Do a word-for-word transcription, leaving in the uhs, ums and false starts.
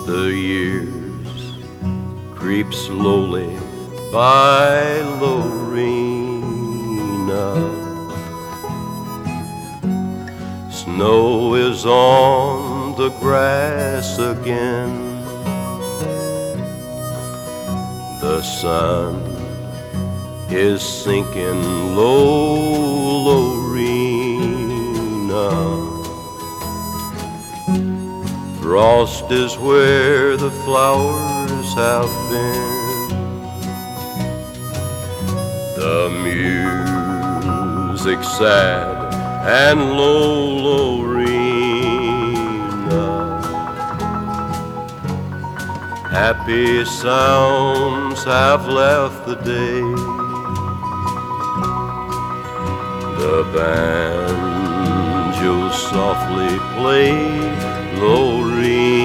The years creep slowly by Lorena. Snow is on the grass again. The sun is sinking low, Lorena. Frost is where the flowers have been. The music sad and low, Lorena. Happy sounds have left the day. The banjo softly played, Lorena.